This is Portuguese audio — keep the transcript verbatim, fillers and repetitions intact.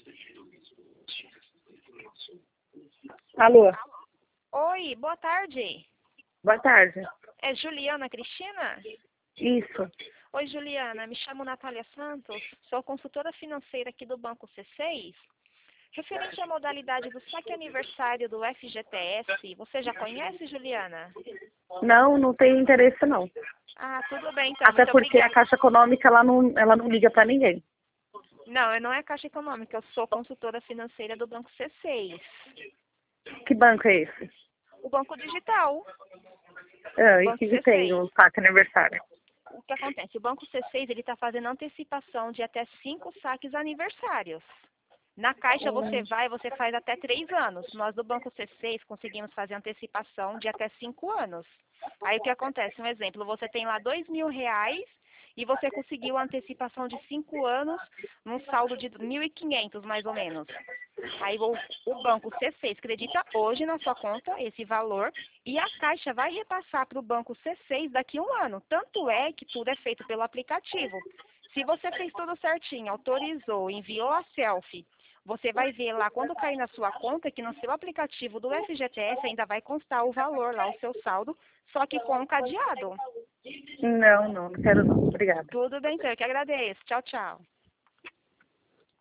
Alô, Oi, boa tarde. boa tarde. É Juliana Cristina? Isso. Oi, Juliana, me chamo Natália Santos, sou consultora financeira aqui do Banco C seis. Referente à modalidade do saque aniversário do F G T S, você já conhece, Juliana? Não, não tem interesse não. Ah, tudo bem, então, Até muito porque a obrigada. Caixa Econômica ela não, ela não liga para ninguém. Não, eu não é Caixa Econômica, eu sou consultora financeira do Banco C seis. Que banco é esse? O Banco Digital, Ah, e Banco que que tem C seis. o saque aniversário? O que acontece? O Banco C seis ele está fazendo antecipação de até cinco saques aniversários. Na Caixa você Hum, vai, você faz até três anos. Nós do Banco C seis conseguimos fazer antecipação de até cinco anos. Aí o que acontece? Um exemplo, você tem lá dois mil reais e você conseguiu a antecipação de cinco anos num saldo de mil e quinhentos mais ou menos. Aí o, o Banco C seis acredita hoje na sua conta esse valor e a Caixa vai repassar para o Banco C seis daqui a um ano. Tanto é que tudo é feito pelo aplicativo. Se você fez tudo certinho, autorizou, enviou a selfie, você vai ver lá quando cair na sua conta que no seu aplicativo do F G T S ainda vai constar o valor lá, o seu saldo, só que com um cadeado. Não, não, não quero não. Obrigada. Tudo bem, então, eu que agradeço. Tchau, tchau.